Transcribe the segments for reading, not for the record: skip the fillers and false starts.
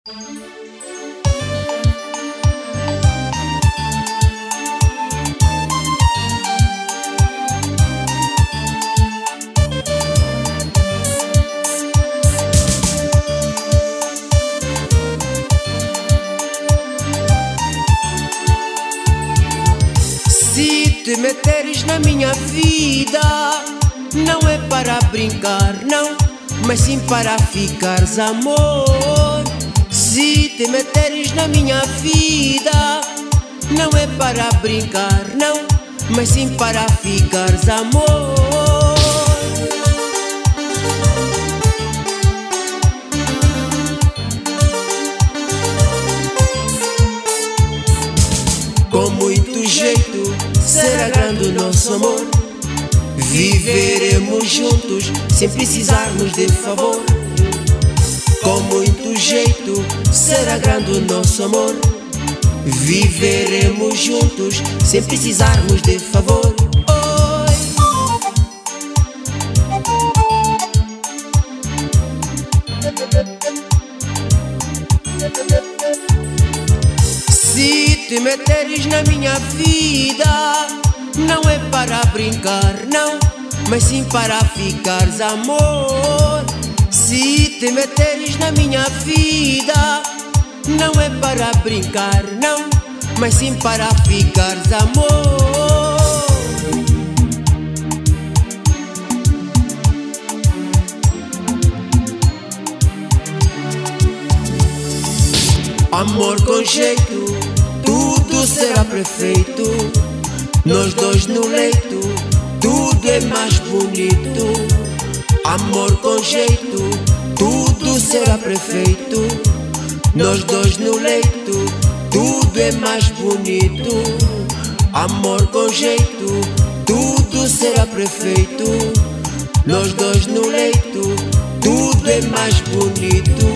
Se te meteres na minha vida, não é para brincar, não, mas sim para ficares, amor. Se te meteres na minha vida, não é para brincar, não, mas sim para ficares, amor. Com muito jeito será grande o nosso amor. Viveremos juntos sem precisarmos de favor. Com muito jeito será grande o nosso amor. Viveremos juntos sem precisarmos de favor. Se te meteres na minha vida, não é para brincar, não, mas sim para ficares, amor. Se te meteres na minha vida, não é para brincar, não, mas sim para ficares, amor. Amor com jeito, tudo será perfeito. Nós dois no leito, tudo é mais bonito. Amor com jeito, tudo será perfeito. Nós dois no leito, tudo é mais bonito. Amor com jeito, tudo será perfeito. Nós dois no leito, tudo é mais bonito.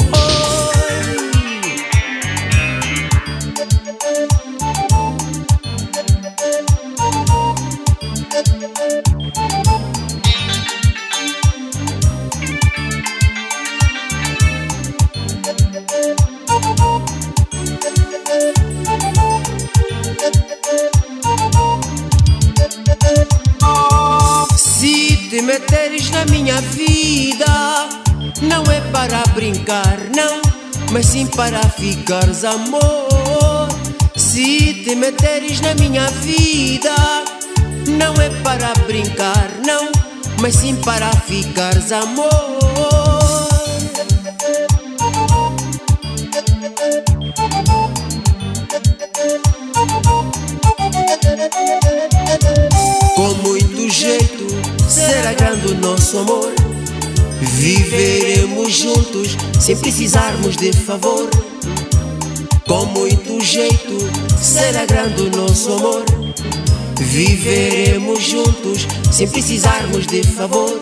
Se te meteres na minha vida, não é para brincar, não, mas sim para ficares, amor. Se te meteres na minha vida, não é para brincar, não, mas sim para ficares, amor. Com muito jeito será grande o nosso amor. Viveremos juntos sem precisarmos de favor. Com muito jeito será grande o nosso amor. Viveremos juntos sem precisarmos de favor.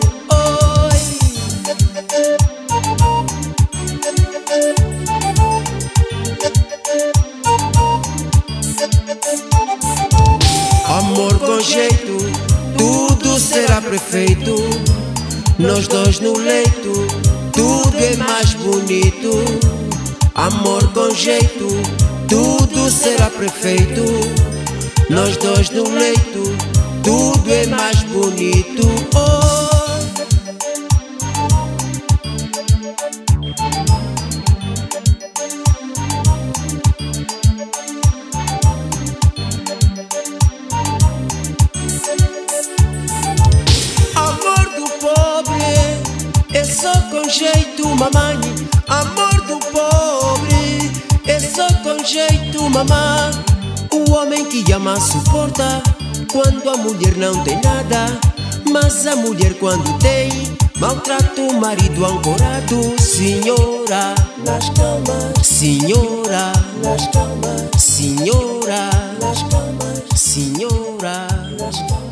Amor com jeito, tudo será perfeito. Nós dois no leito, tudo é mais bonito. Amor com jeito, tudo será perfeito. Nós dois no leito, tudo é mais bonito. Amor do pobre é só com jeito, mamãe. Amor do pobre é só com jeito, mamãe. O homem que ama suporta quando a mulher não tem nada, mas a mulher quando tem maltrata o marido ancorado. Senhora nas camas, senhora nas camas, senhora nas camas, senhora nas camas.